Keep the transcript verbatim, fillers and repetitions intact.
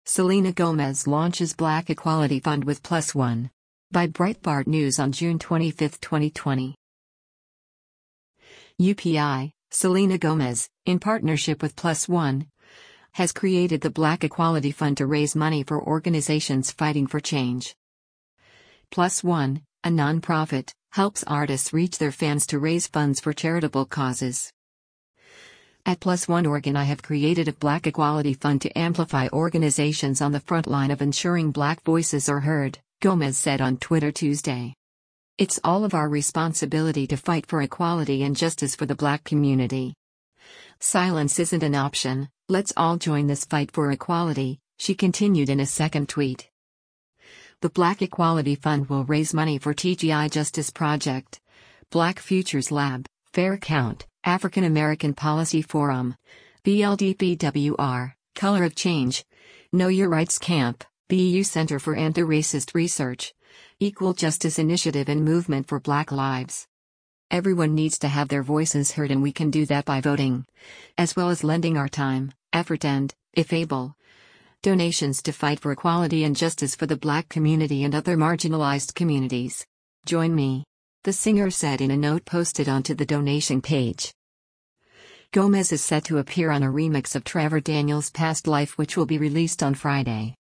Selena Gomez launches Black Equality Fund with Plus One. By Breitbart News on June twenty-fifth, twenty twenty. U P I, Selena Gomez, in partnership with Plus One, has created the Black Equality Fund to raise money for organizations fighting for change. Plus One, a nonprofit, helps artists reach their fans to raise funds for charitable causes. At Plus One Organ, I have created a Black Equality Fund to amplify organizations on the front line of ensuring Black voices are heard, Gomez said on Twitter Tuesday. It's all of our responsibility to fight for equality and justice for the Black community. Silence isn't an option, let's all join this fight for equality, she continued in a second tweet. The Black Equality Fund will raise money for T G I Justice Project, Black Futures Lab, Fair Count, African American Policy Forum, B L D P W R, Color of Change, Know Your Rights Camp, B U Center for Anti-Racist Research, Equal Justice Initiative and Movement for Black Lives. Everyone needs to have their voices heard, and we can do that by voting, as well as lending our time, effort and, if able, donations to fight for equality and justice for the Black community and other marginalized communities. Join me, the singer said in a note posted onto the donation page. Gomez is set to appear on a remix of Trevor Daniels' Past Life, which will be released on Friday.